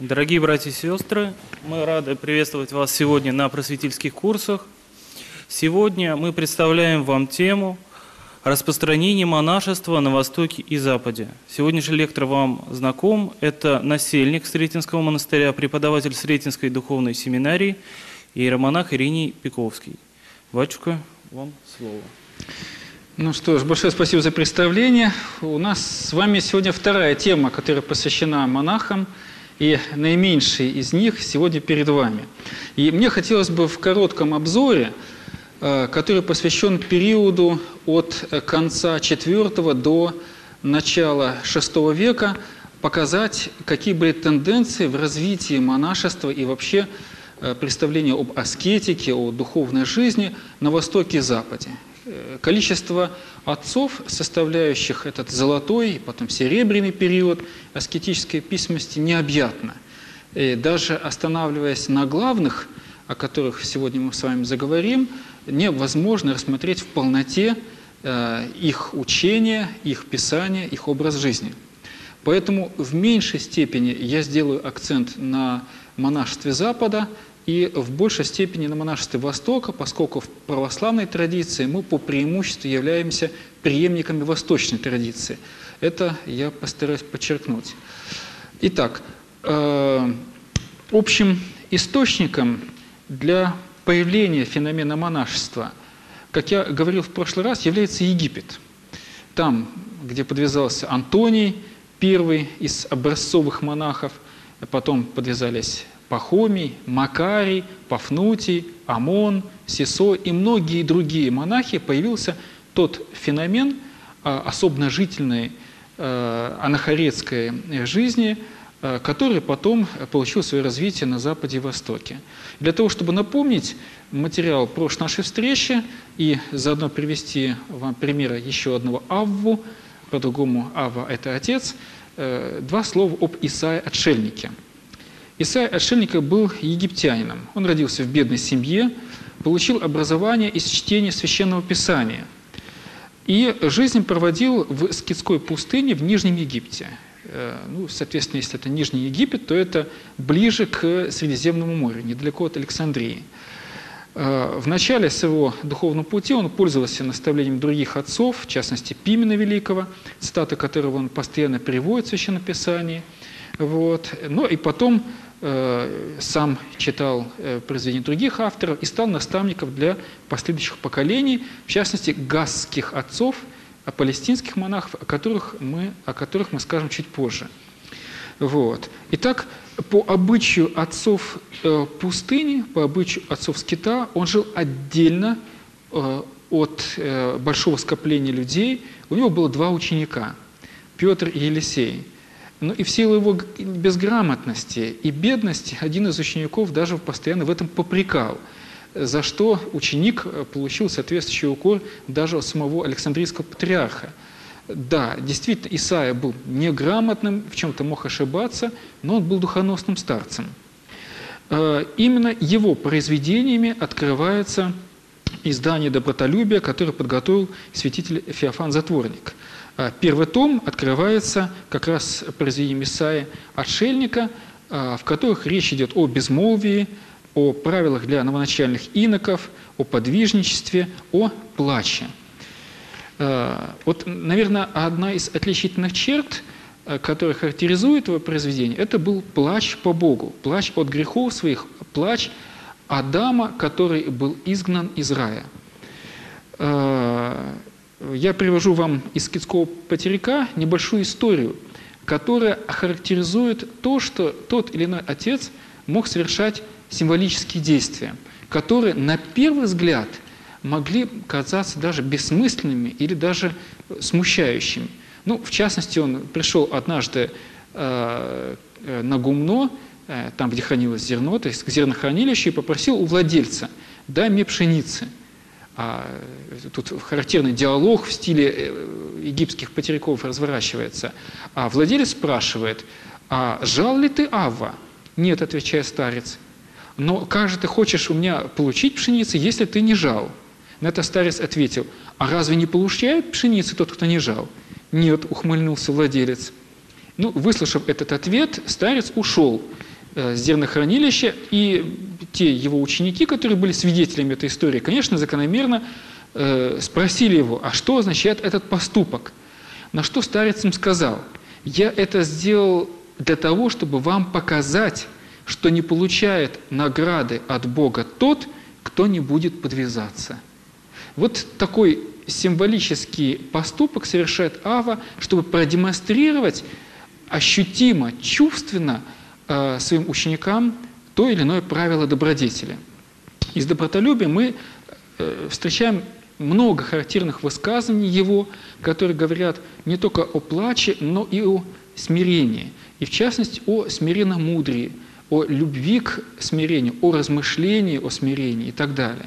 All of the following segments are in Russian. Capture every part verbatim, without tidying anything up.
Дорогие братья и сестры, мы рады приветствовать вас сегодня на просветительских курсах. Сегодня мы представляем вам тему распространения монашества на Востоке и Западе. Сегодняшний лектор вам знаком. Это насельник Сретенского монастыря, преподаватель Сретенской духовной семинарии, иеромонах Ириней Пиковский. Батюшка, вам слово. Ну что ж, большое спасибо за представление. У нас с вами сегодня вторая тема, которая посвящена монахам, и наименьший из них сегодня перед вами. И мне хотелось бы в коротком обзоре, который посвящен периоду от конца четвёртого до начала шестого века, показать, какие были тенденции в развитии монашества и вообще представления об аскетике, о духовной жизни на Востоке и Западе. Количество отцов, составляющих этот золотой, потом серебряный период аскетической письменности, необъятно. И даже останавливаясь на главных, о которых сегодня мы с вами заговорим, невозможно рассмотреть в полноте э, их учение, их писание, их образ жизни. Поэтому в меньшей степени я сделаю акцент на монашестве Запада и в большей степени на монашестве Востока, поскольку в православной традиции мы по преимуществу являемся преемниками восточной традиции. Это я постараюсь подчеркнуть. Итак, э, общим источником для появления феномена монашества, как я говорил в прошлый раз, является Египет. Там, где подвязался Антоний, первый из образцовых монахов, потом подвязались Пахомий, Макарий, Пафнутий, Амон, Сисо и многие другие монахи, появился тот феномен особенно-жительной анахоретской жизни, который потом получил свое развитие на Западе и Востоке. Для того, чтобы напомнить материал прошлой нашей встречи и заодно привести вам примеры еще одного Авву, по-другому Авва – это отец, два слова об Исаии-отшельнике. Исаия отшельника был египтянином. Он родился в бедной семье, получил образование из чтения Священного Писания. И жизнь проводил в скитской пустыне в Нижнем Египте. Ну, соответственно, если это Нижний Египет, то это ближе к Средиземному морю, недалеко от Александрии. В начале своего духовного пути он пользовался наставлением других отцов, в частности Пимена Великого, цитаты которого он постоянно приводит в Священном Писании. Вот. Ну и потом э, сам читал э, произведения других авторов и стал наставником для последующих поколений, в частности, газских отцов, а палестинских монахов, о которых мы, о которых мы скажем чуть позже. Вот. Итак, по обычаю отцов э, пустыни, по обычаю отцов скита, он жил отдельно э, от э, большого скопления людей. У него было два ученика – Петр и Елисей. Ну и в силу его безграмотности и бедности один из учеников даже постоянно в этом попрекал, за что ученик получил соответствующий укор даже от самого Александрийского патриарха. Да, действительно, Исаия был неграмотным, в чем-то мог ошибаться, но он был духоносным старцем. Именно его произведениями открывается издание «Добротолюбие», которое подготовил святитель Феофан Затворник. Первый том открывается как раз произведением Исаии «Отшельника», в которых речь идет о безмолвии, о правилах для новоначальных иноков, о подвижничестве, о плаче. Вот, наверное, одна из отличительных черт, которая характеризует его произведение, это был плач по Богу, плач от грехов своих, плач Адама, который был изгнан из рая. Я привожу вам из скитского патерика небольшую историю, которая характеризует то, что тот или иной отец мог совершать символические действия, которые на первый взгляд могли казаться даже бессмысленными или даже смущающими. Ну, в частности, он пришел однажды э, на гумно, э, там, где хранилось зерно, то есть к зернохранилищу, и попросил у владельца: «Дай мне пшеницы». А тут характерный диалог в стиле египетских патериков разворачивается. А владелец спрашивает: «А жал ли ты, Авва?» «Нет», — отвечает старец. «Но как же ты хочешь у меня получить пшеницы, если ты не жал?» На это старец ответил: «А разве не получает пшеницы тот, кто не жал?» «Нет», — ухмыльнулся владелец. Ну, выслушав этот ответ, старец ушел. э, зернохранилища, и те его ученики, которые были свидетелями этой истории, конечно, закономерно э, спросили его, а что означает этот поступок? На что старец им сказал: «Я это сделал для того, чтобы вам показать, что не получает награды от Бога тот, кто не будет подвязаться». Вот такой символический поступок совершает Ава, чтобы продемонстрировать ощутимо, чувственно э, своим ученикам то или иное правило добродетели. Из добротолюбия мы э, встречаем много характерных высказываний его, которые говорят не только о плаче, но и о смирении. И в частности о смиренно-мудрии, о любви к смирению, о размышлении о смирении и так далее.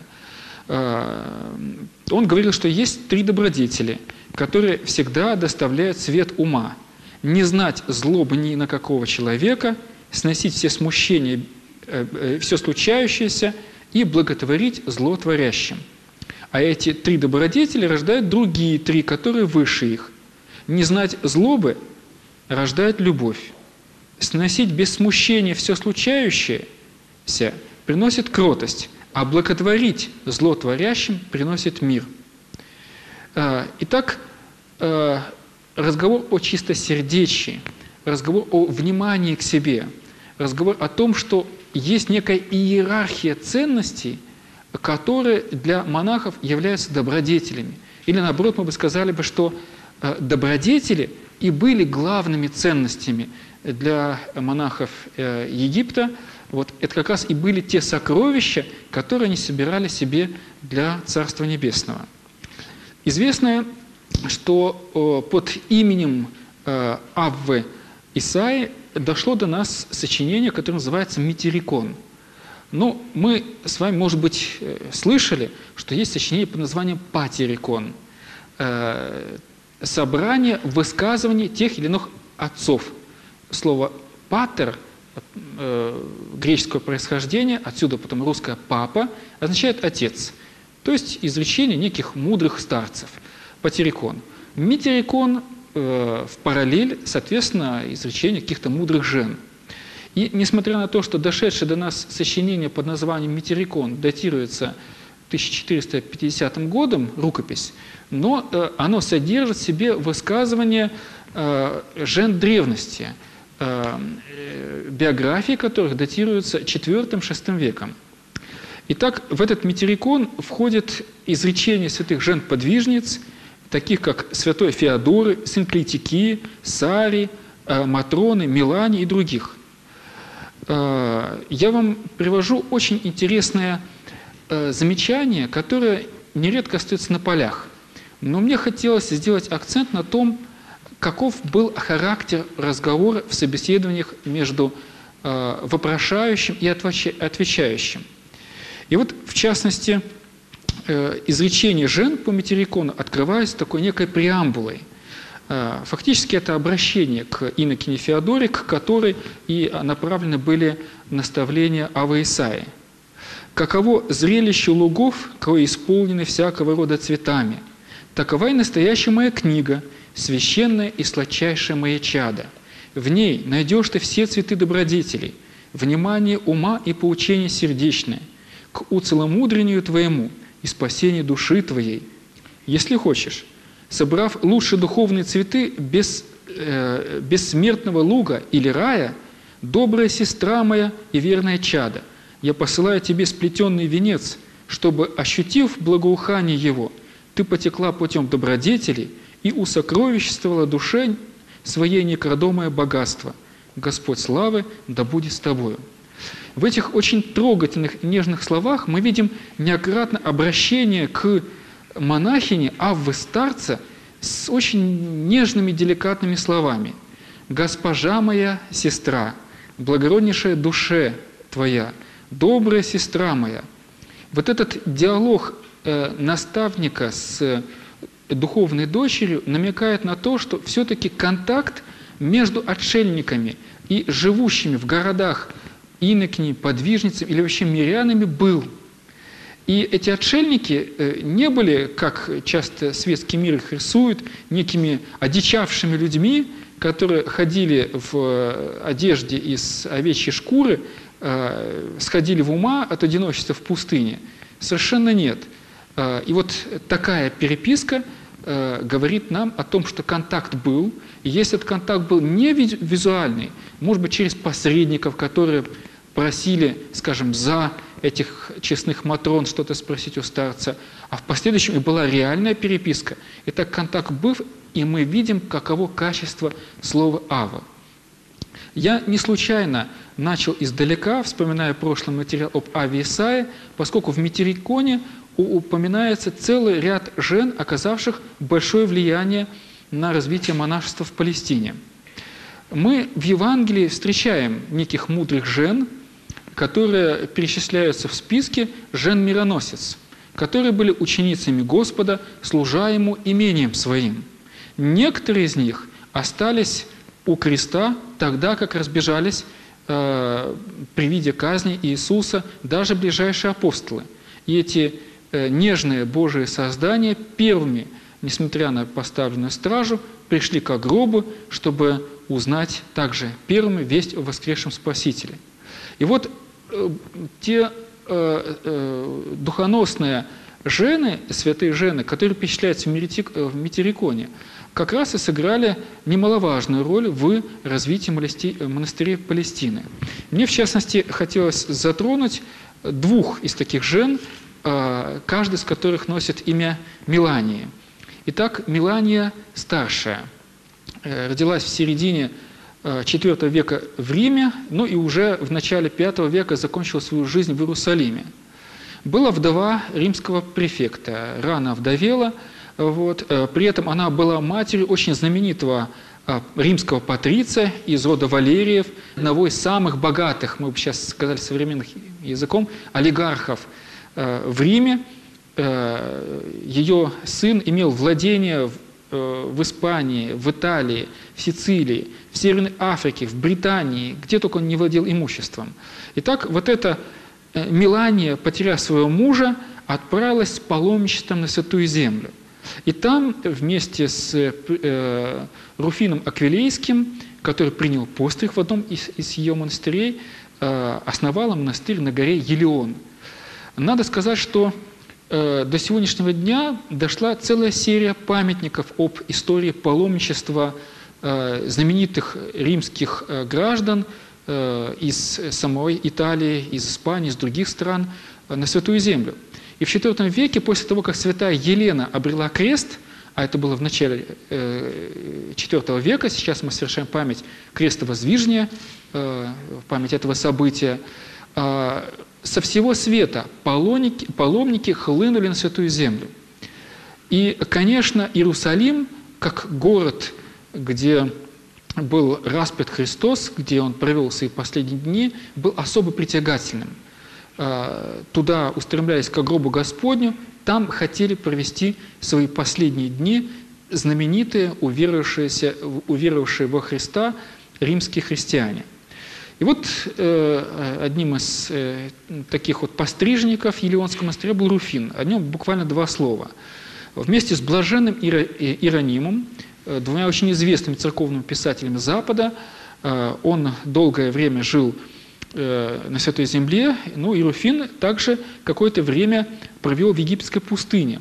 Он говорил, что есть три добродетели, которые всегда доставляют свет ума. Не знать злобы ни на какого человека, сносить все смущения, все случающееся и благотворить злотворящим. А эти три добродетели рождают другие три, которые выше их. Не знать злобы рождает любовь. Сносить без смущения все случающееся приносит кротость, а благотворить злотворящим приносит мир. Итак, разговор о чистосердечии, разговор о внимании к себе, разговор о том, что есть некая иерархия ценностей, которые для монахов являются добродетелями. Или наоборот, мы бы сказали, бы, что добродетели и были главными ценностями для монахов Египта. Вот это как раз и были те сокровища, которые они собирали себе для Царства Небесного. Известно, что под именем Аввы Исаи дошло до нас сочинение, которое называется «Метерикон». Ну, мы с вами, может быть, слышали, что есть сочинение под названием «Патерикон». Собрание высказываний тех или иных отцов. Слово «патер» греческого происхождения, отсюда потом русское «папа», означает «отец». То есть изречение неких мудрых старцев. Патерикон. Метерикон в параллель, соответственно, изречение каких-то мудрых жен. И несмотря на то, что дошедшее до нас сочинение под названием «Метерикон» датируется тысяча четыреста пятидесятым годом, рукопись, но э, оно содержит в себе высказывания э, жен древности, э, э, биографии которых датируются четвёртым-шестым веком. Итак, в этот Метерикон входит изречения святых жен-подвижниц, таких как святой Феодоры, Синклитики, Сари, э, Матроны, Милани и других. Я вам привожу очень интересное замечание, которое нередко остается на полях. Но мне хотелось сделать акцент на том, каков был характер разговора в собеседованиях между вопрошающим и отвечающим. И вот, в частности, изречение жен по Метерикону открывается такой некой преамбулой. Фактически это обращение к инокине Феодоре, к которой и направлены были наставления Аввы Исаии. «Каково зрелище лугов, кое исполнены всякого рода цветами, такова и настоящая моя книга, священная и сладчайшая моя чадо. В ней найдешь ты все цветы добродетелей, внимание ума и поучение сердечное, к уцеломудрению твоему и спасению души твоей. Если хочешь, собрав лучшие духовные цветы без, э, бессмертного луга или рая, добрая сестра моя и верная чадо, я посылаю тебе сплетенный венец, чтобы, ощутив благоухание его, ты потекла путем добродетелей и усокровиществовала душе своей некрадомое богатство. Господь славы да будет с тобою». В этих очень трогательных и нежных словах мы видим неоднократно обращение к монахини Аввы Старца с очень нежными, деликатными словами. «Госпожа моя сестра, благороднейшая душе твоя, добрая сестра моя». Вот этот диалог э, наставника с духовной дочерью намекает на то, что все-таки контакт между отшельниками и живущими в городах инокини, подвижницами или вообще мирянами был. И эти отшельники не были, как часто светский мир их рисует, некими одичавшими людьми, которые ходили в одежде из овечьей шкуры, сходили в ума от одиночества в пустыне. Совершенно нет. И вот такая переписка говорит нам о том, что контакт был, и если этот контакт был не визуальный, может быть, через посредников, которые просили, скажем, за этих честных матрон что-то спросить у старца, а в последующем и была реальная переписка. И так контакт был, и мы видим, каково качество слова «ава». Я не случайно начал издалека, вспоминая прошлый материал об Аве Исаии, поскольку в Митериконе упоминается целый ряд жен, оказавших большое влияние на развитие монашества в Палестине. Мы в Евангелии встречаем неких мудрых жен, которые перечисляются в списке жен-мироносец, которые были ученицами Господа, служа Ему имением Своим. Некоторые из них остались у креста тогда, как разбежались э, при виде казни Иисуса даже ближайшие апостолы. И эти э, нежные Божии создания первыми, несмотря на поставленную стражу, пришли к гробу, чтобы узнать также первыми весть о воскресшем Спасителе. И вот э, те э, э, духоносные жены, святые жены, которые впечатляются в Митериконе, как раз и сыграли немаловажную роль в развитии монастырей Палестины. Мне, в частности, хотелось затронуть двух из таких жен, каждый из которых носит имя Мелании. Итак, Мелания старшая родилась в середине четвёртого века в Риме, но и уже в начале пятого века закончила свою жизнь в Иерусалиме. Была вдова римского префекта, рано овдовела. Вот. При этом она была матерью очень знаменитого римского патриция из рода Валериев, одного из самых богатых, мы бы сейчас сказали современным языком, олигархов в Риме. Ее сын имел владения в Испании, в Италии, в Сицилии, в Северной Африке, в Британии, где только он не владел имуществом. Итак, вот эта Мелания, потеряв своего мужа, отправилась с паломничеством на Святую Землю. И там вместе с э, Руфином Аквилейским, который принял постриг в одном из, из ее монастырей, э, основала монастырь на горе Елеон. Надо сказать, что э, до сегодняшнего дня дошла целая серия памятников об истории паломничества э, знаменитых римских э, граждан э, из самой Италии, из Испании, из других стран э, на Святую Землю. И в четвёртом веке, после того, как святая Елена обрела крест, а это было в начале четвёртого века, сейчас мы совершаем память крестовоздвижения, в память этого события, со всего света паломники, паломники хлынули на Святую Землю. И, конечно, Иерусалим, как город, где был распят Христос, где Он провел свои последние дни, был особо притягательным. Туда устремлялись к гробу Господню, там хотели провести свои последние дни знаменитые, уверовавшие, уверовавшие во Христа римские христиане. И вот э, одним из э, таких вот пострижников Елеонского монастыря был Руфин. О нем буквально два слова. Вместе с блаженным Иеронимом, э, двумя очень известными церковными писателями Запада, э, он долгое время жил на Святой Земле, ну и Руфин также какое-то время провел в египетской пустыне.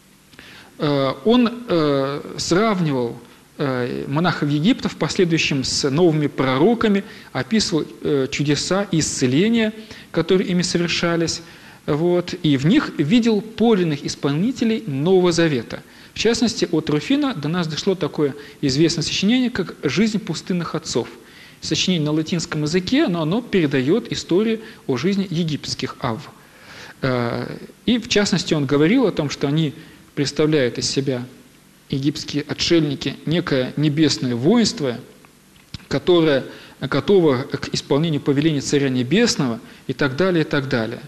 Он сравнивал монахов Египта в последующем с новыми пророками, описывал чудеса и исцеления, которые ими совершались, вот, и в них видел подлинных исполнителей Нового Завета. В частности, от Руфина до нас дошло такое известное сочинение, как «Жизнь пустынных отцов». Сочинение на латинском языке, но оно передает историю о жизни египетских ав. И, в частности, он говорил о том, что они представляют из себя, египетские отшельники, некое небесное воинство, которое готово к исполнению повеления Царя Небесного и так далее, и так далее.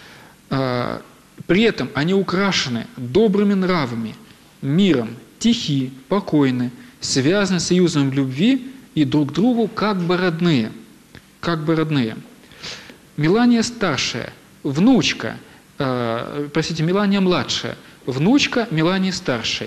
При этом они украшены добрыми нравами, миром, тихи, покойны, связаны союзом любви и друг другу как бы родные. Как бы родные. Мелания старшая, внучка э, простите, Мелания младшая, внучка Мелании старшей.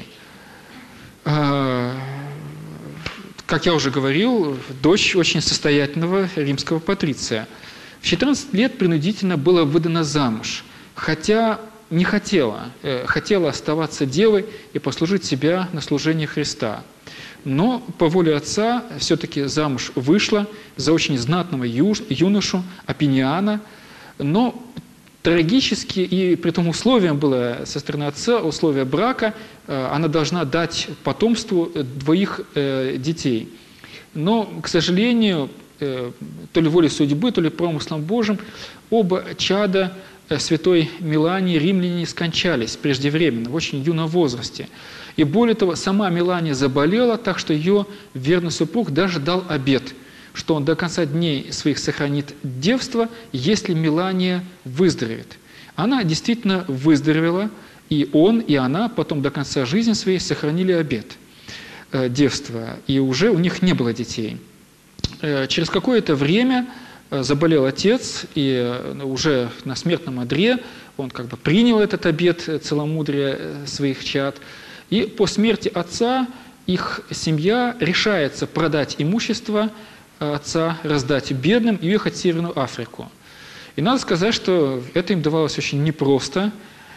Э, как я уже говорил, дочь очень состоятельного римского патриция. В четырнадцать лет принудительно была выдана замуж, хотя не хотела, э, хотела оставаться девой и послужить себя на служение Христа. Но по воле отца все-таки замуж вышла за очень знатного юношу Апиниана, но трагически, и при том условием было со стороны отца, условие брака, она должна дать потомству двоих детей. Но, к сожалению, то ли волей судьбы, то ли промыслом Божьим, оба чада святой Мелании римляне скончались преждевременно, в очень юном возрасте. И более того, сама Мелания заболела, так что ее верный супруг даже дал обет, что он до конца дней своих сохранит девство, если Мелания выздоровеет. Она действительно выздоровела, и он, и она потом до конца жизни своей сохранили обет э, девства, и уже у них не было детей. Э, через какое-то время э, заболел отец, и э, уже на смертном одре он как бы принял этот обет целомудрия э, своих чад. И по смерти отца их семья решается продать имущество отца, раздать бедным и уехать в Северную Африку. И надо сказать, что это им давалось очень непросто.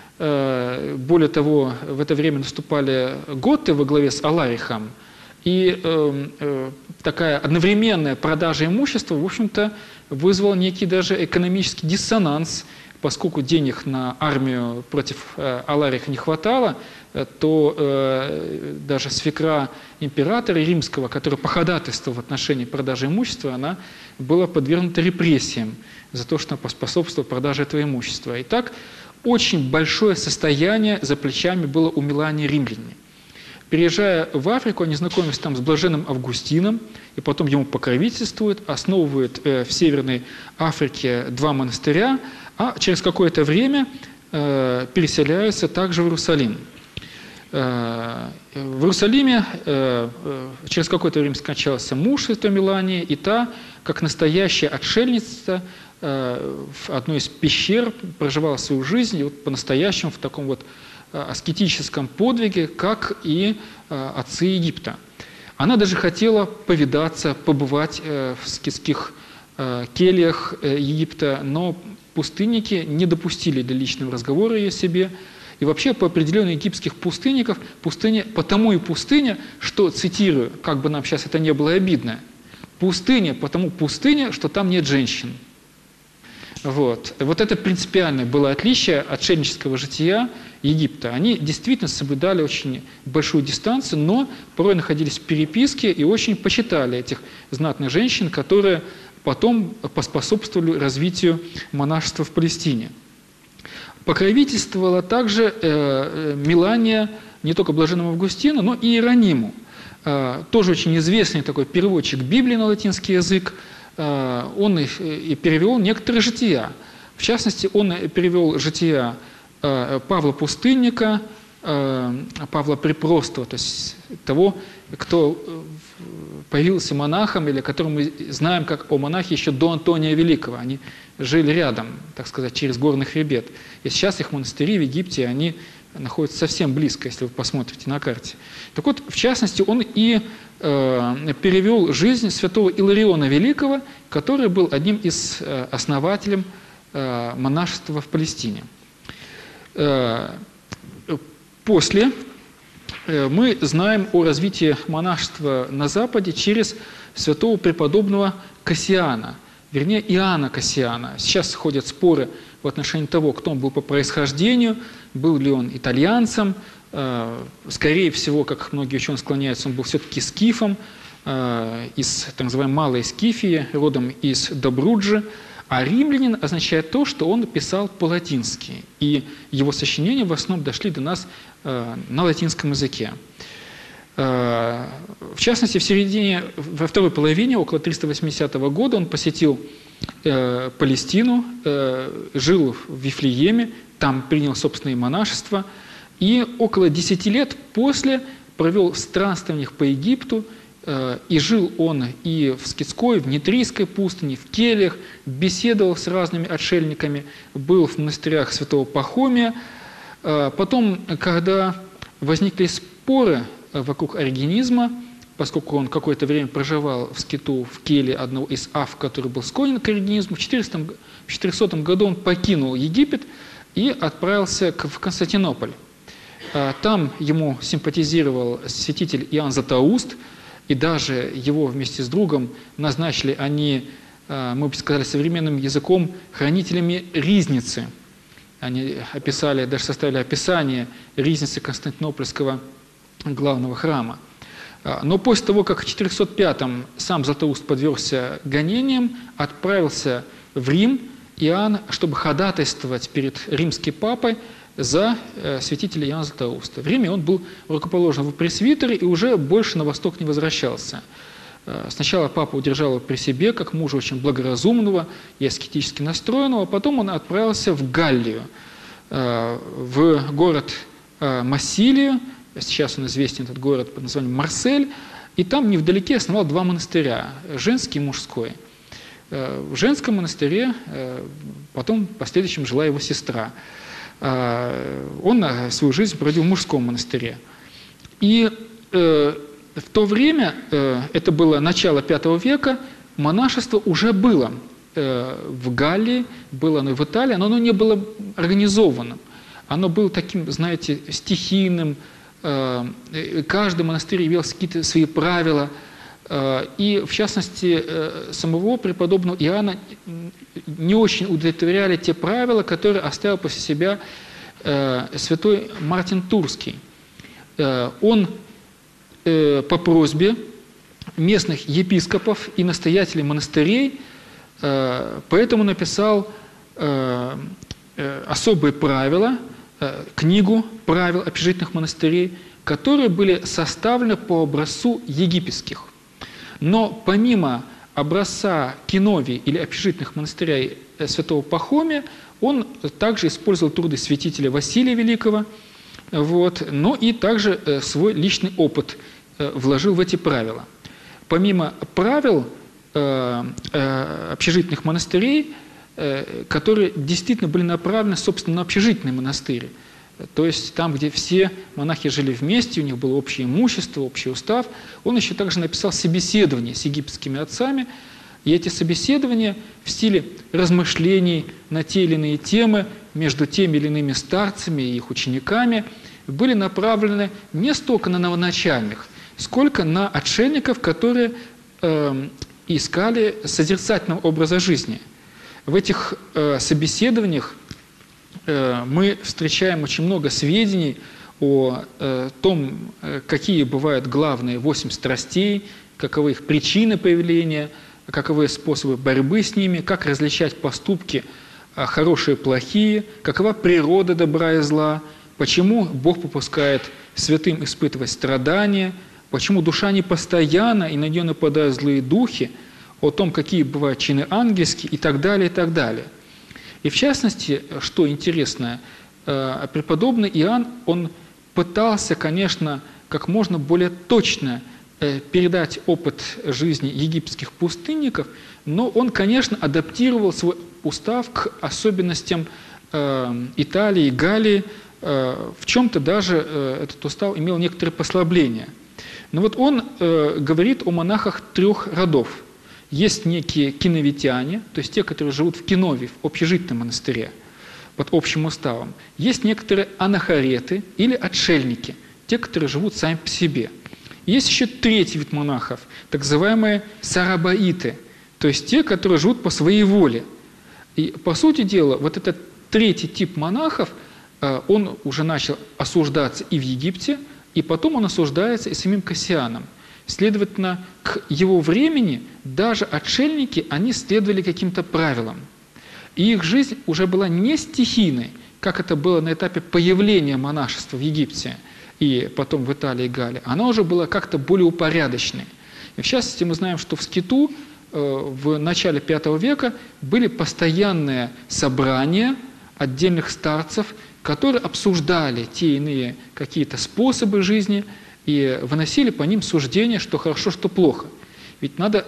Более того, в это время наступали готы во главе с Аларихом, и такая одновременная продажа имущества, в общем-то, вызвала некий даже экономический диссонанс, поскольку денег на армию против Алариха не хватало, то э, даже свекра императора римского, которая походатайствовала в отношении продажи имущества, она была подвергнута репрессиям за то, что она поспособствовала продаже этого имущества. Итак, очень большое состояние за плечами было у Мелании римляне. Переезжая в Африку, они знакомятся там с блаженным Августином, и потом ему покровительствуют, основывают э, в Северной Африке два монастыря, а через какое-то время э, переселяются также в Иерусалим. В Иерусалиме через какое-то время скончался муж святой Мелании, и та, как настоящая отшельница, в одной из пещер проживала свою жизнь, и вот по-настоящему в таком вот аскетическом подвиге, как и отцы Египта. Она даже хотела повидаться, побывать в аскетских кельях Египта, но пустынники не допустили до личного разговора ее себе. И вообще, по определению египетских пустынников, пустыня потому и пустыня, что, цитирую, как бы нам сейчас это не было обидно, пустыня потому пустыня, что там нет женщин. Вот. Вот это принципиальное было отличие отшельнического жития Египта. Они действительно соблюдали очень большую дистанцию, но порой находились в переписке и очень почитали этих знатных женщин, которые потом поспособствовали развитию монашества в Палестине. Покровительствовала также э, Мелания не только блаженному Августину, но и Иерониму. Э, тоже очень известный такой переводчик Библии на латинский язык. Э, он и, и перевел некоторые жития. В частности, он перевел жития э, Павла Пустынника, э, Павла Припростого, то есть того, кто появился монахом, или которого мы знаем как о монахе еще до Антония Великого. Они жили рядом, так сказать, через горный хребет. И сейчас их монастыри в Египте, они находятся совсем близко, если вы посмотрите на карте. Так вот, в частности, он и э, перевел жизнь святого Илариона Великого, который был одним из э, основателей э, монашества в Палестине. Э, после э, мы знаем о развитии монашества на Западе через святого преподобного Кассиана, вернее, Иоанна Кассиана. Сейчас ходят споры в отношении того, кто он был по происхождению, был ли он итальянцем. Скорее всего, как многие ученые склоняются, он был все-таки скифом, из так называемой Малой Скифии, родом из Добруджи. А римлянин означает то, что он писал по-латински. И его сочинения в основном дошли до нас на латинском языке. В частности, в середине, во второй половине, около триста восьмидесятого года, он посетил э, Палестину, э, жил в Вифлееме, там принял собственное монашество, и около десяти лет после провел в странствованиях по Египту, И жил он и в Скитской, в Нитрийской пустыне, в кельях, беседовал с разными отшельниками, был в монастырях святого Пахомия. Потом, когда возникли споры вокруг оригенизма, поскольку он какое-то время проживал в скиту в келье одного из ав, который был склонен к оригенизму, в четырехсотом году он покинул Египет и отправился в Константинополь. Там ему симпатизировал святитель Иоанн Златоуст, и даже его вместе с другом назначили они, мы бы сказали современным языком, хранителями ризницы. Они описали, даже составили описание ризницы Константинопольского главного храма. Но после того, как в четырехсот пятом сам Златоуст подвергся гонениям, отправился в Рим Иоанн, чтобы ходатайствовать перед римским папой за э, святителя Иоанна Златоуста. В Риме он был рукоположен в пресвитере и уже больше на восток не возвращался. Э, сначала папа удержал его при себе, как мужа очень благоразумного и аскетически настроенного, а потом он отправился в Галлию, э, в город э, Массилию, сейчас он известен, этот город под названием Марсель, и там невдалеке основал два монастыря, женский и мужской. Э, в женском монастыре э, потом в последующем жила его сестра. Он свою жизнь проводил в мужском монастыре. И э, в то время, э, это было начало пятого века, монашество уже было э, в Галлии, было оно в Италии, но оно не было организованным. Оно было таким, знаете, стихийным, э, каждый монастырь имел какие-то свои правила. И, в частности, самого преподобного Иоанна не очень удовлетворяли те правила, которые оставил после себя святой Мартин Турский. Он по просьбе местных епископов и настоятелей монастырей поэтому написал особые правила, книгу правил общежитных монастырей, которые были составлены по образцу египетских. Но помимо образца Киновии или общежитных монастырей святого Пахомия, он также использовал труды святителя Василия Великого, вот, но и также свой личный опыт вложил в эти правила. Помимо правил э, э, общежитных монастырей, э, которые действительно были направлены, собственно, на общежитный монастырь, то есть там, где все монахи жили вместе, у них было общее имущество, общий устав. Он еще также написал собеседования с египетскими отцами. И эти собеседования в стиле размышлений на те или иные темы между теми или иными старцами и их учениками были направлены не столько на новоначальных, сколько на отшельников, которые э, искали созерцательного образа жизни. В этих э, собеседованиях мы встречаем очень много сведений о э, том, какие бывают главные восемь страстей, каковы их причины появления, каковы способы борьбы с ними, как различать поступки э, хорошие и плохие, какова природа добра и зла, почему Бог попускает святым испытывать страдания, почему душа непостоянна и на нее нападают злые духи, о том, какие бывают чины ангельские и так далее, и так далее. И в частности, что интересно, преподобный Иоанн, он пытался, конечно, как можно более точно передать опыт жизни египетских пустынников, но он, конечно, адаптировал свой устав к особенностям Италии и Галлии. В чем-то даже этот устав имел некоторые послабления. Но вот он говорит о монахах трех родов. Есть некие киновитяне, то есть те, которые живут в Киновии, в общежитном монастыре, под общим уставом. Есть некоторые анахареты или отшельники, те, которые живут сами по себе. Есть еще третий вид монахов, так называемые сарабаиты, то есть те, которые живут по своей воле. И, по сути дела, вот этот третий тип монахов, он уже начал осуждаться и в Египте, и потом он осуждается и самим Кассианом. Следовательно, к его времени даже отшельники, они следовали каким-то правилам. И их жизнь уже была не стихийной, как это было на этапе появления монашества в Египте и потом в Италии и Галлии. Она уже была как-то более упорядоченной. И в частности, мы знаем, что в Скиту э, в начале пятого века были постоянные собрания отдельных старцев, которые обсуждали те иные какие-то способы жизни и выносили по ним суждение, что хорошо, что плохо. Ведь надо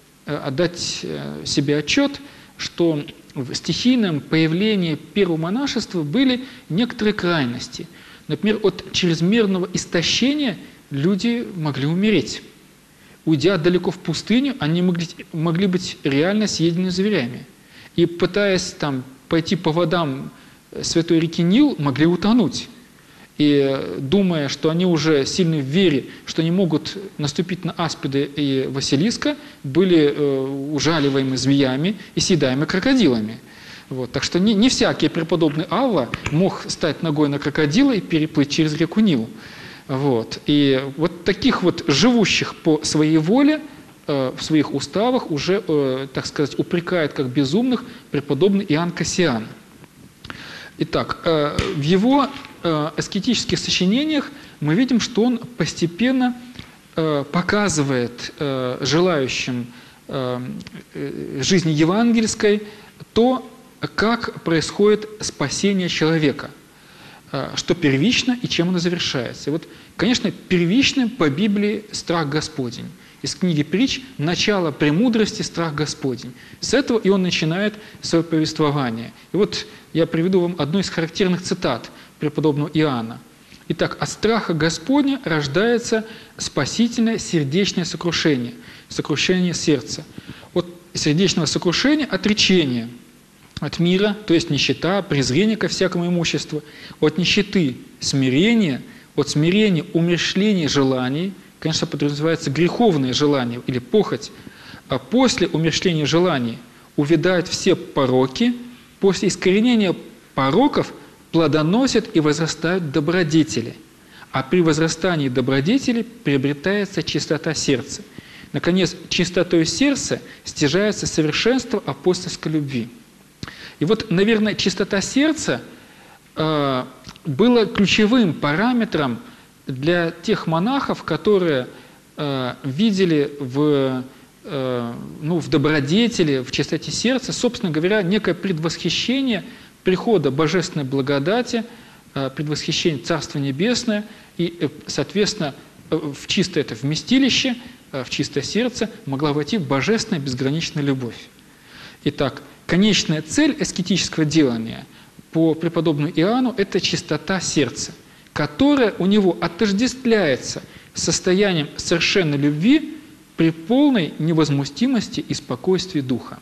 отдать себе отчет, что в стихийном появлении первого монашества были некоторые крайности. Например, от чрезмерного истощения люди могли умереть. Уйдя далеко в пустыню, они могли, могли быть реально съедены зверями. И пытаясь там пойти по водам святой реки Нил, могли утонуть. И думая, что они уже сильны в вере, что не могут наступить на аспида и Василиска, были э, ужаливаемы змеями и съедаемы крокодилами. Вот. Так что не, не всякий преподобный Авва мог стать ногой на крокодила и переплыть через реку Нил. Вот. И вот таких вот живущих по своей воле, э, в своих уставах уже, э, так сказать, упрекает как безумных преподобный Иоанн Кассиан. Итак, э, в его э, аскетических сочинениях мы видим, что он постепенно э, показывает э, желающим э, жизни евангельской то, как происходит спасение человека, э, что первично и чем оно завершается. И вот, конечно, первичным по Библии страх Господень. Из книги Притч «Начало премудрости – страх Господень». С этого и он начинает свое повествование. И вот я приведу вам одну из характерных цитат преподобного Иоанна. «Итак, от страха Господня рождается спасительное сердечное сокрушение, сокрушение сердца. От сердечного сокрушения – отречение от мира, то есть нищета, презрение ко всякому имуществу, от нищеты – смирение, от смирения – умерщвление желаний». Конечно, подразумевается греховное желание или похоть. А после умерщвления желаний увядают все пороки, после искоренения пороков плодоносят и возрастают добродетели. А при возрастании добродетели приобретается чистота сердца. Наконец, чистотой сердца стяжается совершенство апостольской любви. И вот, наверное, чистота сердца э, была ключевым параметром для тех монахов, которые э, видели в, э, ну, в добродетели, в чистоте сердца, собственно говоря, некое предвосхищение прихода божественной благодати, э, предвосхищение Царства Небесное, и, э, соответственно, э, в чистое это вместилище, э, в чистое сердце могла войти божественная безграничная любовь. Итак, конечная цель аскетического делания по преподобному Иоанну – это чистота сердца, которое у него отождествляется состоянием совершенной любви при полной невозмутимости и спокойствии духа.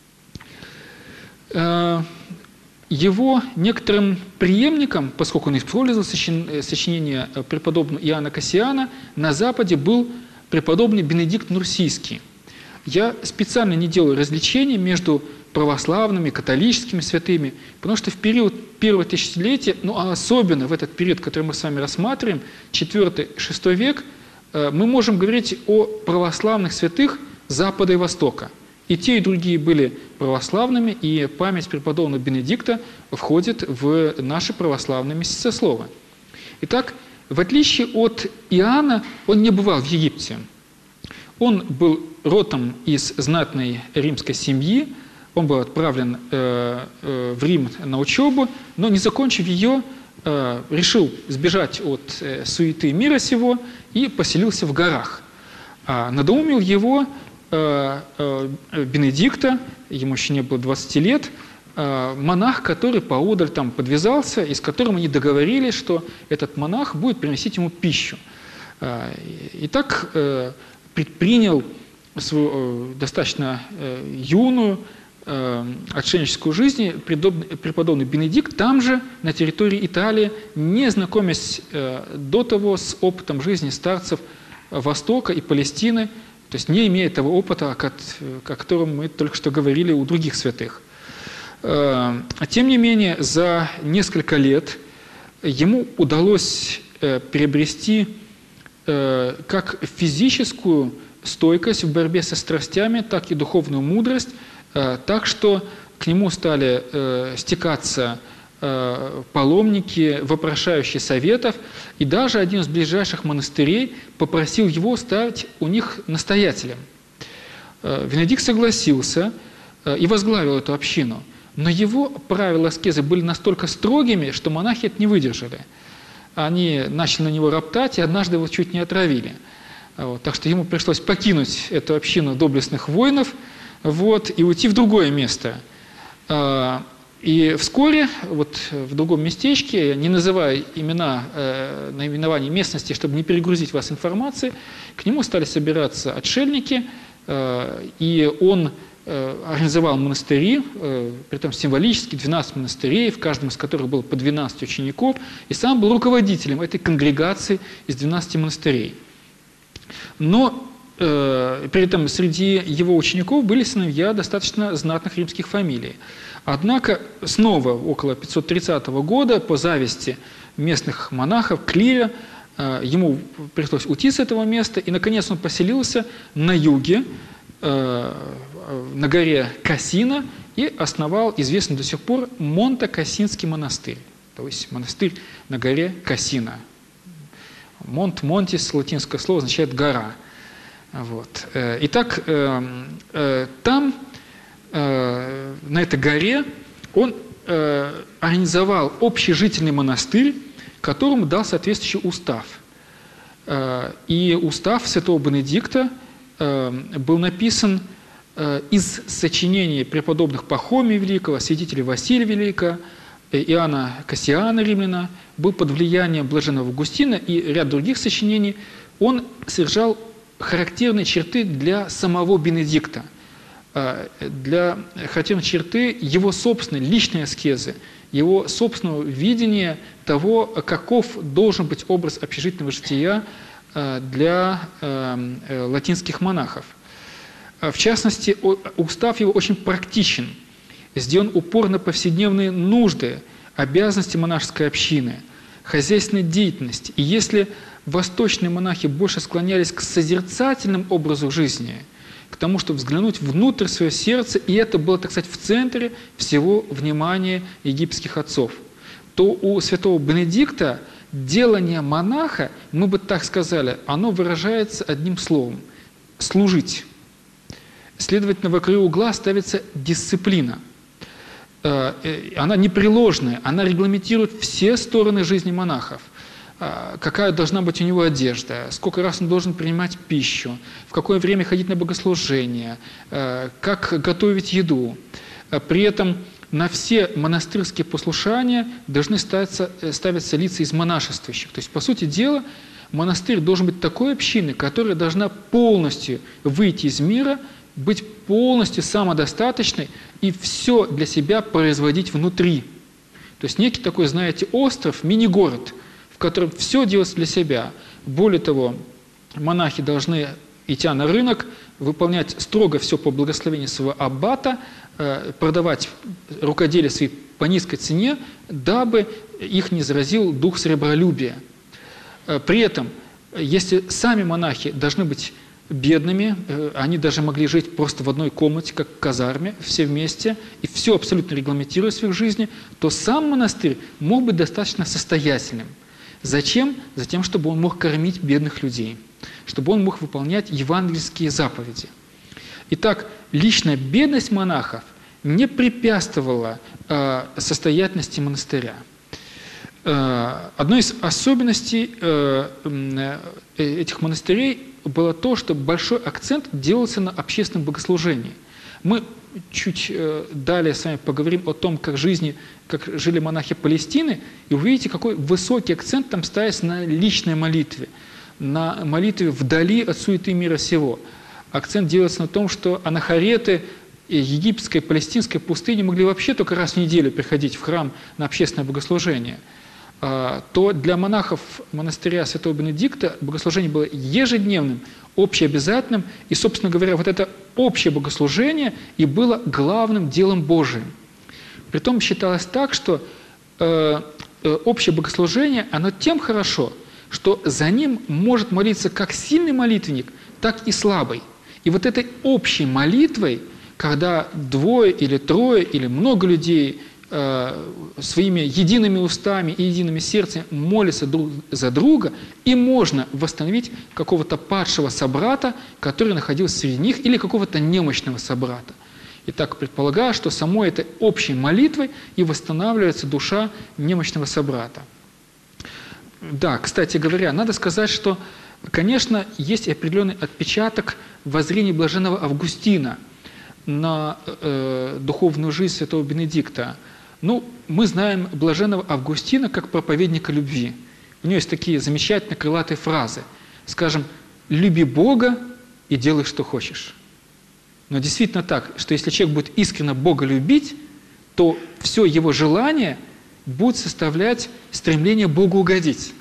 Его некоторым преемником, поскольку он использовал сочинение преподобного Иоанна Кассиана, на Западе был преподобный Бенедикт Нурсийский. Я специально не делаю различений между православными, католическими святыми, потому что в период первого тысячелетия, ну а особенно в этот период, который мы с вами рассматриваем, четвёртый-шестой век, мы можем говорить о православных святых Запада и Востока. И те, и другие были православными, и память преподобного Бенедикта входит в наши православные месяцесловы. Итак, в отличие от Иоанна, он не бывал в Египте. Он был родом из знатной римской семьи, он был отправлен э, э, в Рим на учебу, но не закончив ее, э, решил сбежать от э, суеты мира сего и поселился в горах. А надоумил его э, э, Бенедикта, ему еще не было двадцати лет, э, монах, который поодаль там подвязался, и с которым они договорились, что этот монах будет приносить ему пищу. Э, и так э, предпринял свою э, достаточно э, юную, отшельническую жизнь преподобный Бенедикт там же, на территории Италии, не знакомясь до того с опытом жизни старцев Востока и Палестины, то есть не имея того опыта, о котором мы только что говорили у других святых. Тем не менее, за несколько лет ему удалось приобрести как физическую стойкость в борьбе со страстями, так и духовную мудрость, так что к нему стали э, стекаться э, паломники, вопрошающие советов, и даже один из ближайших монастырей попросил его стать у них настоятелем. Э, Венедикт согласился э, и возглавил эту общину, но его правила аскезы были настолько строгими, что монахи это не выдержали. они начали на него роптать, и однажды его чуть не отравили. Вот, так что ему пришлось покинуть эту общину доблестных воинов, вот, и уйти в другое место. И вскоре, вот в другом местечке, не называя имена, э, наименований местности, чтобы не перегрузить вас информацией, к нему стали собираться отшельники, э, и он э, организовал монастыри, э, притом символически двенадцать монастырей, в каждом из которых было по двенадцать учеников, и сам был руководителем этой конгрегации из двенадцати монастырей. Но э, при этом среди его учеников были сыновья достаточно знатных римских фамилий. Однако снова около пятьсот тридцатого года по зависти местных монахов, клиря, ему пришлось уйти с этого места, и наконец он поселился на юге, на горе Кассина, и основал известный до сих пор Монте-Кассинский монастырь, то есть монастырь на горе Кассина. Монт, монтис, латинское слово, означает гора. Вот. Итак, там, на этой горе, он организовал общежительный монастырь, которому дал соответствующий устав. И устав святого Бенедикта был написан из сочинений преподобных Пахомия Великого, святителя Василия Великого, Иоанна Кассиана Римляна, был под влиянием блаженного Августина и ряд других сочинений. Он содержал характерные черты для самого Бенедикта, для характерной черты его собственной личной аскезы, его собственного видения того, каков должен быть образ общежительного жития для латинских монахов. В частности, устав его очень практичен, сделан упор на повседневные нужды, обязанности монашеской общины, хозяйственной деятельности. И если восточные монахи больше склонялись к созерцательному образу жизни, к тому, чтобы взглянуть внутрь своего сердца, и это было, так сказать, в центре всего внимания египетских отцов, то у святого Бенедикта делание монаха, мы бы так сказали, оно выражается одним словом – служить. Следовательно, во краю угла ставится дисциплина. Она непреложная, она регламентирует все стороны жизни монахов. Какая должна быть у него одежда, сколько раз он должен принимать пищу, в какое время ходить на богослужение, как готовить еду. При этом на все монастырские послушания должны ставиться, ставиться лица из монашествующих. То есть, по сути дела, монастырь должен быть такой общиной, которая должна полностью выйти из мира, быть полностью самодостаточной и все для себя производить внутри. То есть некий такой, знаете, остров, мини-город, в котором все делается для себя. Более того, монахи должны, идя на рынок, выполнять строго все по благословению своего аббата, продавать рукоделие свои по низкой цене, дабы их не заразил дух сребролюбия. При этом, если сами монахи должны быть бедными, они даже могли жить просто в одной комнате, как в казарме, все вместе, и все абсолютно регламентируя в их жизни, то сам монастырь мог быть достаточно состоятельным. Зачем? Затем, чтобы он мог кормить бедных людей, чтобы он мог выполнять евангельские заповеди. Итак, личная бедность монахов не препятствовала э, состоятельности монастыря. Э, одной из особенностей э, э, этих монастырей было то, что большой акцент делался на общественном богослужении. Мы чуть э, далее с вами поговорим о том, как, жизни, как жили монахи Палестины, и увидите, какой высокий акцент там ставится на личной молитве, на молитве вдали от суеты мира сего. Акцент делается на том, что анахареты египетской, палестинской пустыни могли вообще только раз в неделю приходить в храм на общественное богослужение. То для монахов монастыря святого Бенедикта богослужение было ежедневным, общеобязательным, и, собственно говоря, вот это общее богослужение и было главным делом Божиим. Притом считалось так, что э, общее богослужение, оно тем хорошо, что за ним может молиться как сильный молитвенник, так и слабый. И вот этой общей молитвой, когда двое или трое или много людей э, своими едиными устами и едиными сердцами молятся друг за друга, и можно восстановить какого-то падшего собрата, который находился среди них, или какого-то немощного собрата. И так предполагаю, что самой этой общей молитвой и восстанавливается душа немощного собрата. Да, кстати говоря, надо сказать, что, конечно, есть определенный отпечаток воззрений блаженного Августина на э, духовную жизнь святого Бенедикта. Ну, мы знаем блаженного Августина как проповедника любви. У него есть такие замечательные крылатые фразы. Скажем, «люби Бога и делай, что хочешь». Но действительно так, что если человек будет искренне Бога любить, то все его желание будет составлять стремление Богу угодить.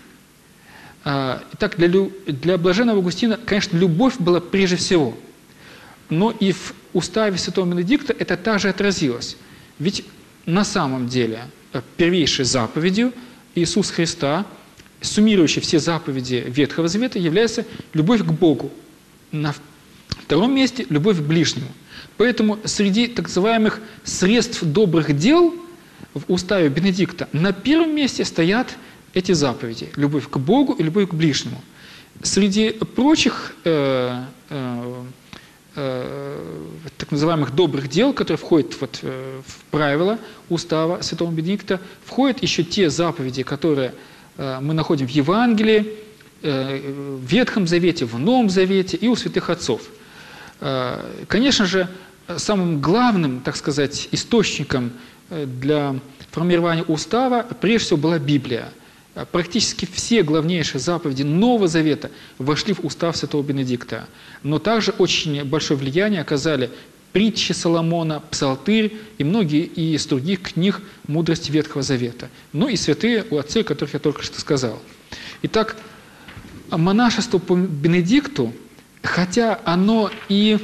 Итак, для, для блаженного Августина, конечно, любовь была прежде всего. Но и в уставе святого Бенедикта это также отразилось. Ведь на самом деле первейшей заповедью Иисуса Христа, суммирующей все заповеди Ветхого Завета, является любовь к Богу. На втором месте – любовь к ближнему. Поэтому среди так называемых средств добрых дел в уставе Бенедикта на первом месте стоят эти заповеди – любовь к Богу и любовь к ближнему. Среди прочих э, э, э, так называемых добрых дел, которые входят вот, э, в правила устава святого Бенедикта, входят еще те заповеди, которые э, мы находим в Евангелии, э, в Ветхом Завете, в Новом Завете и у святых отцов. Э, конечно же, самым главным, так сказать, источником для формирования устава прежде всего была Библия. Практически все главнейшие заповеди Нового Завета вошли в устав святого Бенедикта. Но также очень большое влияние оказали притчи Соломона, Псалтырь и многие из других книг мудрости Ветхого Завета. Ну и святые отцы, о которых я только что сказал. Итак, монашество по Бенедикту, хотя оно и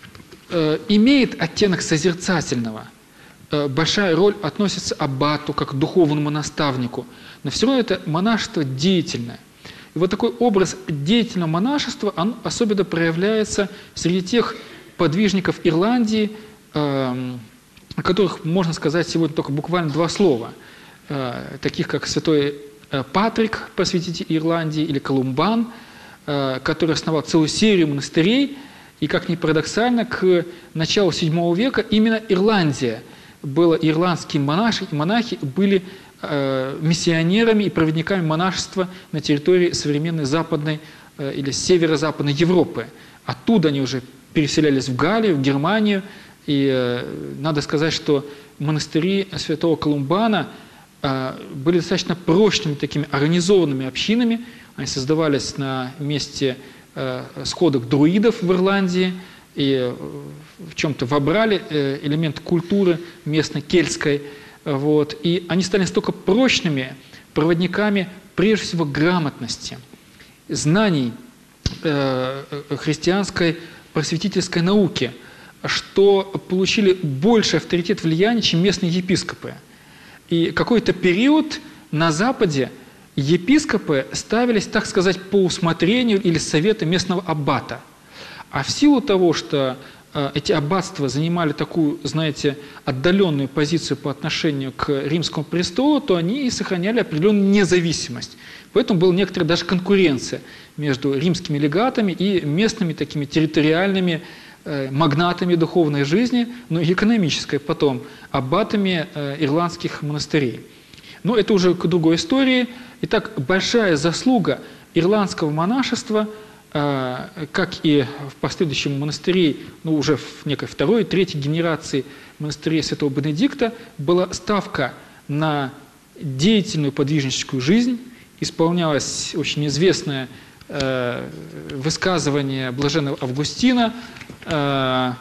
э, имеет оттенок созерцательного, э, большая роль относится аббату как к духовному наставнику, но все равно это монашество деятельное. И вот такой образ деятельного монашества, он особенно проявляется среди тех подвижников Ирландии, э, о которых можно сказать сегодня только буквально два слова, э, таких как святой Патрик, просветитель Ирландии, или Колумбан, э, который основал целую серию монастырей, и, как ни парадоксально, к началу седьмого века именно Ирландия была, ирландские монахи, монахи были миссионерами и проводниками монашества на территории современной западной или северо-западной Европы. Оттуда они уже переселялись в Галлию, в Германию. И надо сказать, что монастыри святого Колумбана были достаточно прочными, такими организованными общинами. Они создавались на месте сходок друидов в Ирландии и в чем-то вобрали элемент культуры местной, кельтской. Вот. И они стали настолько прочными проводниками, прежде всего, грамотности, знаний э, христианской просветительской науки, что получили больше авторитет влияния, чем местные епископы. И какой-то период на Западе епископы ставились, так сказать, по усмотрению или совету местного аббата. А в силу того, что эти аббатства занимали такую, знаете, отдаленную позицию по отношению к римскому престолу, то они и сохраняли определенную независимость. Поэтому была некоторая даже конкуренция между римскими легатами и местными такими территориальными э, магнатами духовной жизни, но и экономической потом, аббатами э, ирландских монастырей. Но это уже к другой истории. Итак, большая заслуга ирландского монашества, как и в последующем монастыре, ну уже в некой второй, третьей генерации монастыря святого Бенедикта, была ставка на деятельную подвижническую жизнь. Исполнялось очень известное э, высказывание блаженного Августина э,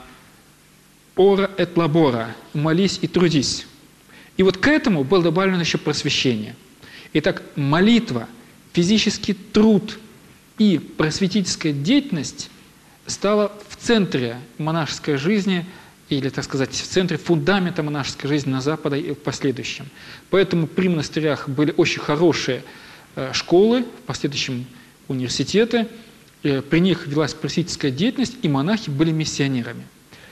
«Ора et labora» – «молись и трудись». И вот к этому было добавлено еще просвещение. Итак, молитва, физический труд и просветительская деятельность стала в центре монашеской жизни, или, так сказать, в центре фундамента монашеской жизни на Западе и в последующем. Поэтому при монастырях были очень хорошие школы, в последующем университеты, при них велась просветительская деятельность, и монахи были миссионерами.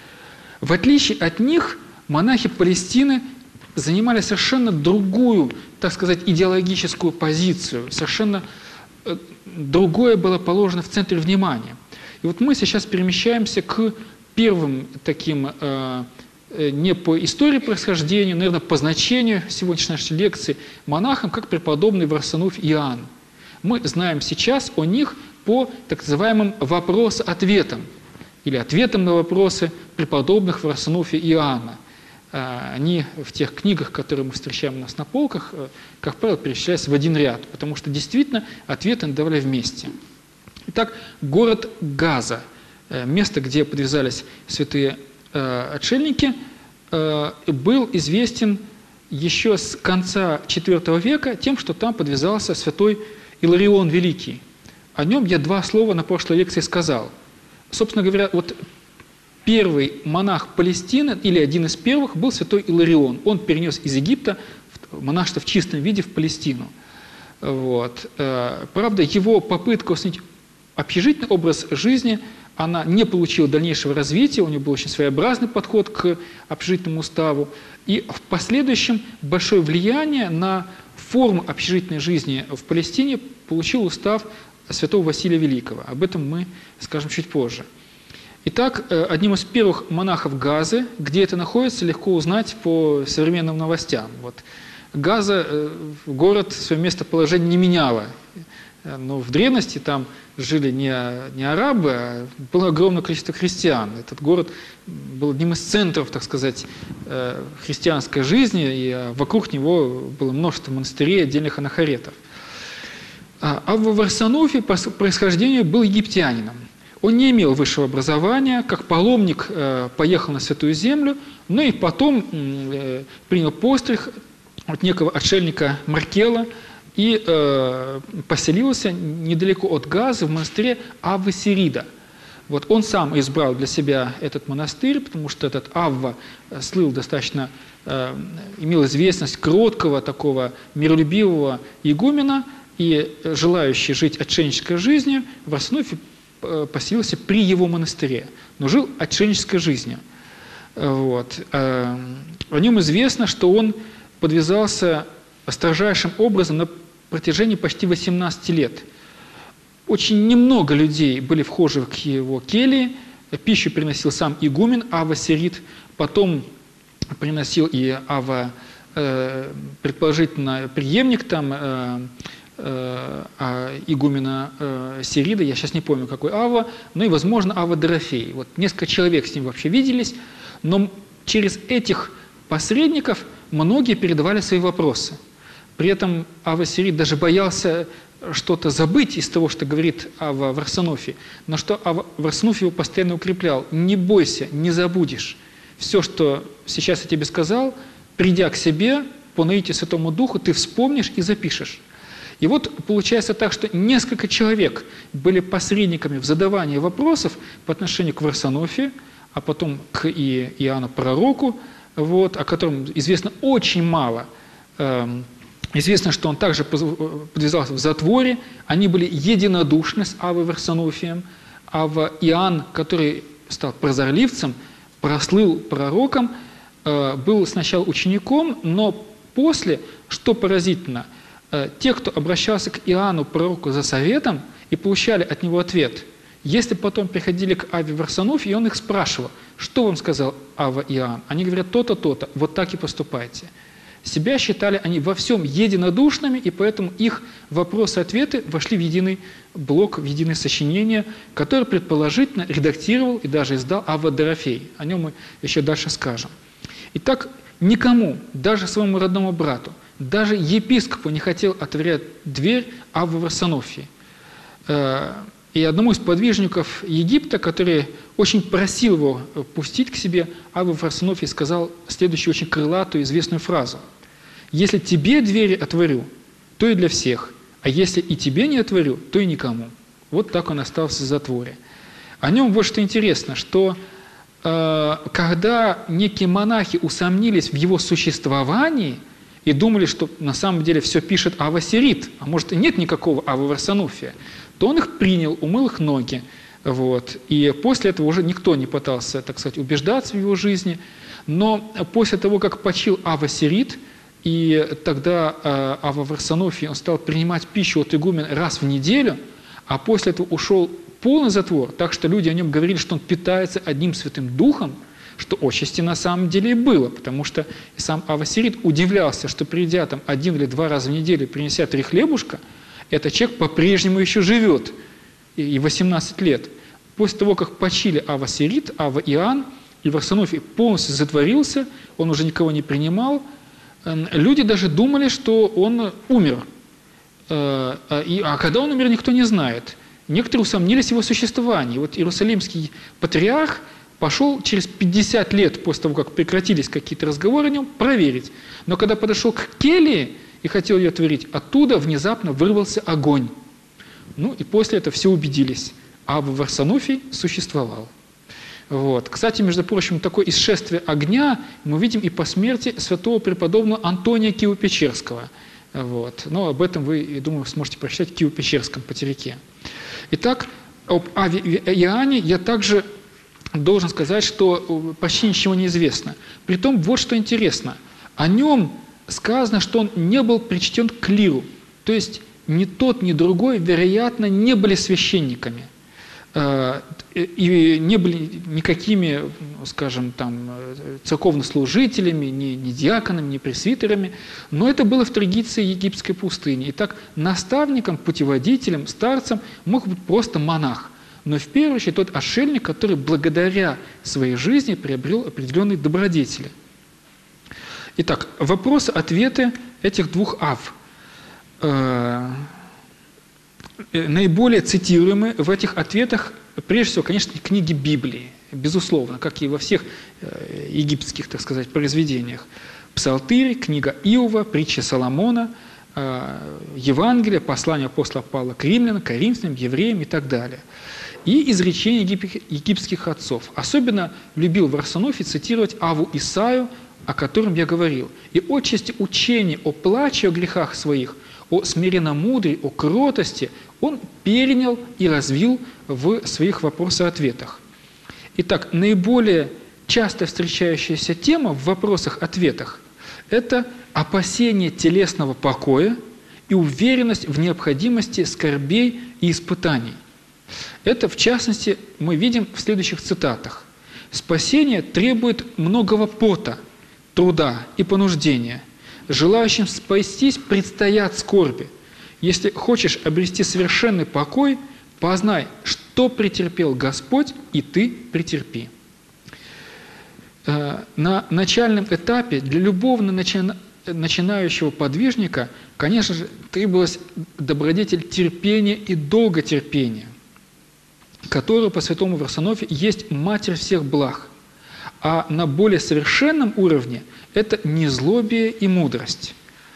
В отличие от них, монахи Палестины занимали совершенно другую, так сказать, идеологическую позицию, совершенно другое было положено в центре внимания. И вот мы сейчас перемещаемся к первым таким, э, не по истории происхождения, наверное, по значению сегодняшней нашей лекции, монахам, как преподобный Варсануф Иоанн. мы знаем сейчас о них по так называемым вопрос-ответам или ответам на вопросы преподобных Варсонофия и Иоанна. Они в тех книгах, которые мы встречаем у нас на полках, как правило, перечисляются в один ряд, потому что действительно ответы давали вместе. Итак, город Газа, место, где подвязались святые отшельники, был известен еще с конца четвёртого века тем, что там подвязался святой Иларион Великий. О нем я два слова на прошлой лекции сказал. Собственно говоря, вот первый монах Палестины, или один из первых, был святой Иларион. Он перенес из Египта монашество в чистом виде в Палестину. Вот. Правда, его попытка установить общежительный образ жизни, она не получила дальнейшего развития, у него был очень своеобразный подход к общежительному уставу. И в последующем большое влияние на форму общежительной жизни в Палестине получил устав святого Василия Великого. Об этом мы скажем чуть позже. Итак, одним из первых монахов Газы, где это находится, легко узнать по современным новостям. Вот. Газа, город, свое местоположение не меняла. Но в древности там жили не, не арабы, а было огромное количество христиан. Этот город был одним из центров, так сказать, христианской жизни, и вокруг него было множество монастырей, отдельных анахоретов. А в Варсонофии по происхождению был египтянином. Он не имел высшего образования, как паломник поехал на Святую Землю, но и потом принял постриг от некого отшельника Маркела и э, поселился недалеко от Газы в монастыре Аввы Сирида. Вот он сам избрал для себя этот монастырь, потому что этот Авва слыл достаточно, э, имел известность кроткого, такого миролюбивого игумена, и желающий жить отшельнической жизнью в Варсонофии поселился при его монастыре, но жил отшельнической жизнью. Вот. О нем известно, что он подвязался строжайшим образом на протяжении почти восемнадцати лет. Очень немного людей были вхожи к его келье, пищу приносил сам игумен Авва Сирид, потом приносил и Авва, э, предположительно, преемник там, э, э, игумена э, Сирида, я сейчас не помню, какой Авва, но и, возможно, Авва Дорофей. Вот несколько человек с ним вообще виделись, но через этих посредников многие передавали свои вопросы. При этом Авва Сирид даже боялся что-то забыть из того, что говорит Авва Варсонофий, на что Авва Варсонофий его постоянно укреплял. Не бойся, не забудешь. Все, что сейчас я тебе сказал, придя к себе, по наитию Святому Духу, ты вспомнишь и запишешь. И вот получается так, что несколько человек были посредниками в задавании вопросов по отношению к Варсонофию, а потом к Иоанну Пророку, вот, о котором известно очень мало. Известно, что он также подвязался в затворе. Они были единодушны с Аввой Варсонофием. Авва Иоанн, который стал прозорливцем, прослыл пророком, был сначала учеником, но после, что поразительно, те, кто обращался к Иоанну Пророку за советом и получали от него ответ, если потом приходили к Авве Варсонофию, и он их спрашивал, что вам сказал Авва Иоанн, они говорят то-то, то-то, вот так и поступайте. Себя считали они во всем единодушными, и поэтому их вопросы-ответы вошли в единый блок, в единое сочинение, которое предположительно редактировал и даже издал Авва Дорофей. О нем мы еще дальше скажем. Итак, никому, даже своему родному брату, даже епископу не хотел отворять дверь Аввы Варсонофии. И одному из подвижников Египта, который очень просил его пустить к себе, Авва Варсонофий сказал следующую очень крылатую известную фразу. «Если тебе двери отворю, то и для всех, а если и тебе не отворю, то и никому». Вот так он остался в затворе. О нем вот что интересно, что э, когда некие монахи усомнились в его существовании и думали, что на самом деле все пишет Авва Сирид, а может и нет никакого Аввы Варсонофия, то он их принял, умыл их ноги. Вот. И после этого уже никто не пытался, так сказать, убеждаться в его жизни. Но после того, как почил Авва Сирид, и тогда э, Авва Варсонофий, он стал принимать пищу от игумена раз в неделю, а после этого ушел полный затвор, так что люди о нем говорили, что он питается одним Святым Духом, что отчасти на самом деле и было, потому что и сам Авва Сирид удивлялся, что придя там один или два раза в неделю, принеся три хлебушка, Этот человек по-прежнему еще живет, и восемнадцать лет. После того, как почили Ава Сирит, Ава Иоанн, и Варсонофий полностью затворился, он уже никого не принимал, люди даже думали, что он умер. А когда он умер, никто не знает. Некоторые усомнились в его существовании. Вот Иерусалимский патриарх пошел через пятьдесят лет после того, как прекратились какие-то разговоры о нем, проверить. Но когда подошел к келье и хотел ее творить, оттуда внезапно вырвался огонь. Ну и после этого все убедились. А Варсонофий существовал. Вот. Кстати, между прочим, такое исшествие огня мы видим и по смерти святого преподобного Антония Киево-Печерского. Вот. Но об этом вы, я думаю, сможете прочитать в Киево-Печерском патерике. Итак, об Аве Иоанне я также должен сказать, что почти ничего не известно. Притом, вот что интересно. О нем сказано, что он не был причтен к клиру. То есть ни тот, ни другой, вероятно, не были священниками. И не были никакими, скажем, там, церковнослужителями, ни, ни диаконами, ни пресвитерами, но это было в традиции египетской пустыни. Итак, наставником, путеводителем, старцем мог быть просто монах, но в первую очередь тот отшельник, который благодаря своей жизни приобрел определенные добродетели. Итак, вопросы-ответы этих двух ав. Наиболее цитируемы в этих ответах, прежде всего, конечно, книги Библии, безусловно, как и во всех египетских, так сказать, произведениях. Псалтырь, книга Иова, притча Соломона, Евангелие, послание апостола Павла к римлянам, коринфянам, евреям и так далее. И изречения египетских отцов. Особенно любил Варсонофий цитировать Аву Исаю, о котором я говорил. И отчасти учение о плаче о грехах своих, о смиренномудрии, о кротости он перенял и развил в своих вопросах-ответах. Итак, наиболее часто встречающаяся тема в вопросах-ответах – это опасение телесного покоя и уверенность в необходимости скорбей и испытаний. Это, в частности, мы видим в следующих цитатах. «Спасение требует многого пота, труда и понуждения. Желающим спастись предстоят скорби. Если хочешь обрести совершенный покой, познай, что претерпел Господь, и ты претерпи». На начальном этапе для любого начинающего подвижника, конечно же, требовалась добродетель терпения и долготерпения, которая по святому Варсонофию есть матерь всех благ. А на более совершенном уровне это незлобие и мудрость.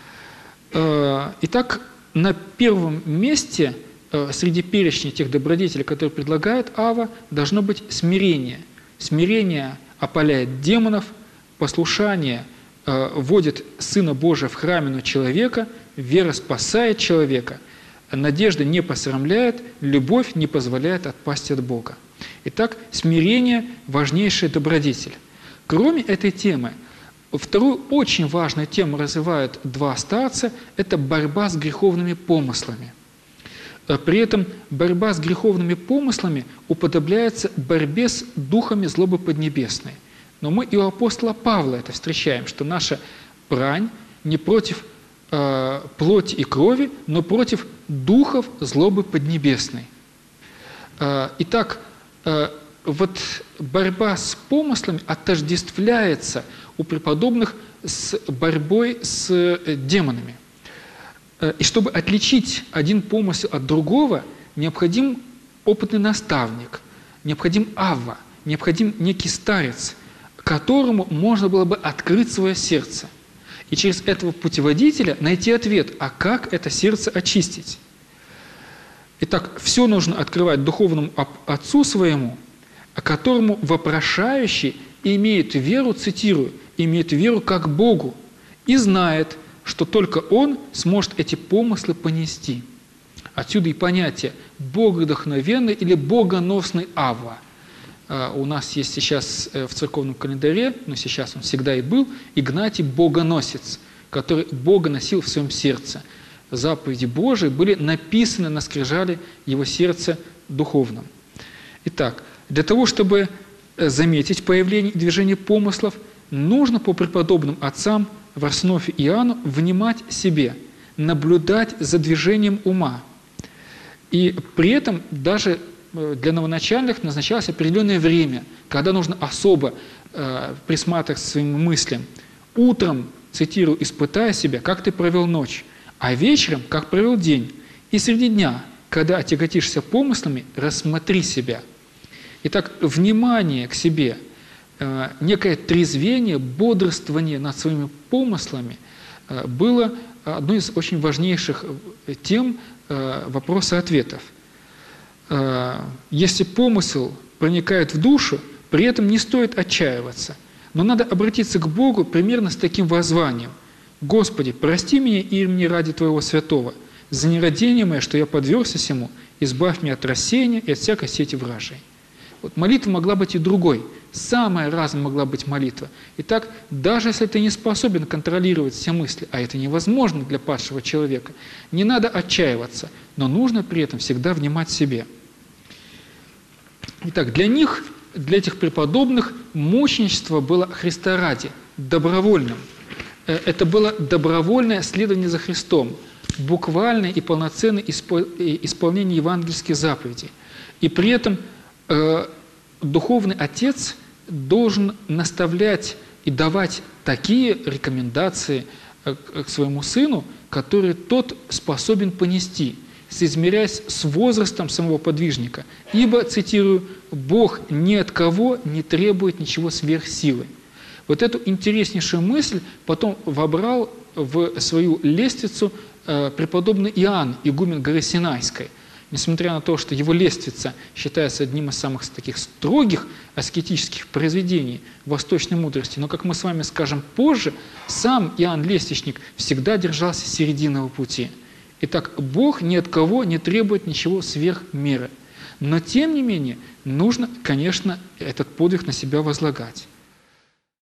Итак, на первом месте среди перечня тех добродетелей, которые предлагает Ава, должно быть смирение. Смирение опаляет демонов, послушание вводит Сына Божия в храмину человека, вера спасает человека, надежда не посрамляет, любовь не позволяет отпасть от Бога. Итак, смирение – важнейшая добродетель. Кроме этой темы, вторую очень важную тему развивают два старца – это борьба с греховными помыслами. При этом борьба с греховными помыслами уподобляется борьбе с духами злобы поднебесной. Но мы и у апостола Павла это встречаем, что наша брань не против э, плоти и крови, но против духов злобы поднебесной. Э, итак, э, вот борьба с помыслами отождествляется у преподобных с борьбой с демонами. И чтобы отличить один помысел от другого, необходим опытный наставник, необходим авва, необходим некий старец, которому можно было бы открыть свое сердце. И через этого путеводителя найти ответ, а как это сердце очистить. Итак, все нужно открывать духовному отцу своему, которому вопрошающий имеет веру, цитирую, имеет веру как Богу и знает, что только он сможет эти помыслы понести. Отсюда и понятие «богодухновенный» или «богоносный Авва». У нас есть сейчас в церковном календаре, но сейчас он всегда и был, Игнатий Богоносец, который Бога носил в своем сердце. Заповеди Божии были написаны на скрижале его сердца духовном. Итак, для того, чтобы заметить появление и движение помыслов, нужно по преподобным отцам Варсонофию и Иоанну внимать себе, наблюдать за движением ума. И при этом даже для новоначальных назначалось определенное время, когда нужно особо э, присматриваться к своим мыслям. Утром, цитирую, «испытай себя, как ты провел ночь, а вечером, как провел день. И среди дня, когда отяготишься помыслами, рассмотри себя». Итак, внимание к себе, э, некое трезвение, бодрствование над своими помыслами э, было одной из очень важнейших тем э, вопроса-ответов. Э, если помысел проникает в душу, при этом не стоит отчаиваться, но надо обратиться к Богу примерно с таким воззванием: «Господи, прости меня имени ради Твоего святого, за нерадение мое, что я подвергся сему, избавь меня от рассеяния и от всякой сети вражей». Вот молитва могла быть и другой, самая разная могла быть молитва. Итак, даже если ты не способен контролировать все мысли, а это невозможно для падшего человека, не надо отчаиваться, но нужно при этом всегда внимать себе. Итак, для них, для этих преподобных, мученичество было Христа ради, добровольным. Это было добровольное следование за Христом, буквальное и полноценное исполнение евангельских заповедей. И при этом э, духовный отец должен наставлять и давать такие рекомендации к своему сыну, которые тот способен понести, соизмеряясь с возрастом самого подвижника. Ибо, цитирую, «Бог ни от кого не требует ничего сверх силы». Вот эту интереснейшую мысль потом вобрал в свою лестницу э, преподобный Иоанн, игумен горы Синайской. Несмотря на то, что его лестница считается одним из самых таких строгих аскетических произведений восточной мудрости, но, как мы с вами скажем позже, сам Иоанн Лестничник всегда держался серединного пути. Итак, Бог ни от кого не требует ничего сверх меры. Но, тем не менее, нужно, конечно, этот подвиг на себя возлагать.